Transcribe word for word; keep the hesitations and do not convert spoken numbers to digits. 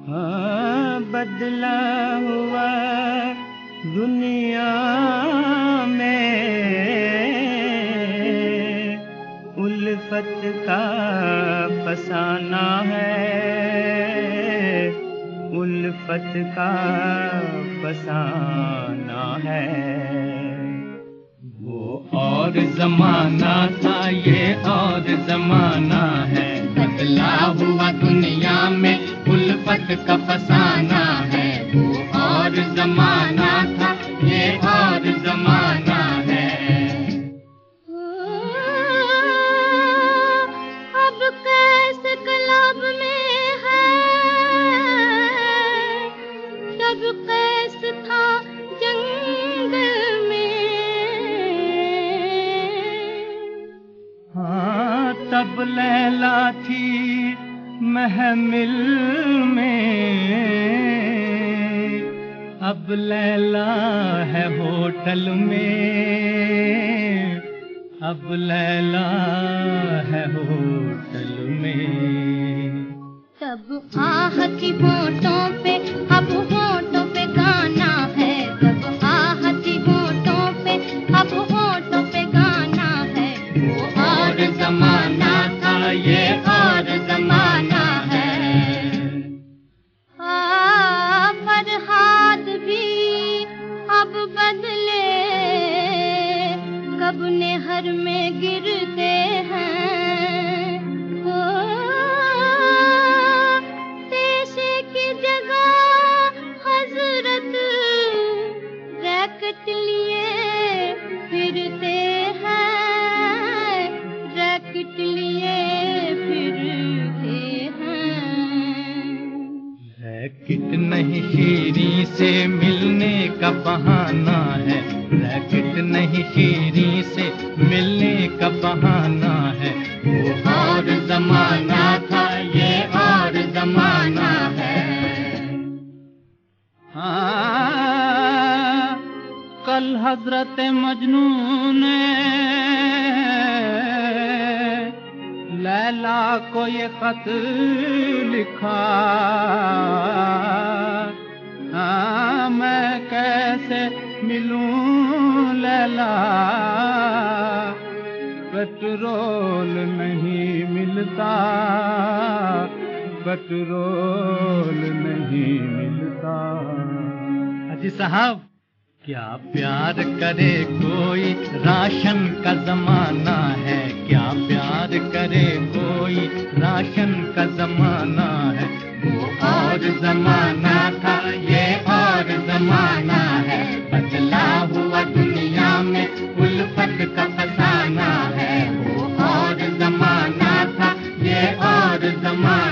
हाँ, बदला हुआ दुनिया में उल्फत का फसाना है, उल्फत का फसाना है। वो और जमाना था, ये और जमाना है। बदला हुआ दुनिया में उल्फत का फसाना है। वो और जमाना था, ये और जमाना है। अब कैसे क्लब में है, तब कैसे था जंगल में। हाँ, तब लैला थी महमिल में, अब लैला है होटल में, अब लैला है होटल में। तब आह थी होठों पे, अब होठों पे गाना है। तब आह थी होठों पे, अब होठों पे गाना है। वो और जमाना था, ये और जमाना है। आ, फरहाद भी अब बदले, कब नेहर में गिरते हैं। ओ, पेशे की जगह हजरत रैकेट लिए फिरते हैं, रैकेट लिए फिरते हैं। रैकेट नहीं शीरी से मिलने का बहाना है, रैकेट नहीं शीरी से मिलने का बहाना है। वो और जमाना था, ये और जमाना है। हाँ, कल हजरत मजनू ने लैला को ये खत लिखा। हाँ, मैं कैसे मिलूं लैला, पेट्रोल नहीं मिलता, पेट्रोल नहीं मिलता। हाजी साहब, क्या प्यार करे कोई, राशन का जमाना है। क्या प्यार करे कोई, राशन का जमाना है। वो और जमाना था, ये और जमाना है। बदला हुआ दुनिया में उल्फत का फसाना है। वो और जमाना था, ये और जमाना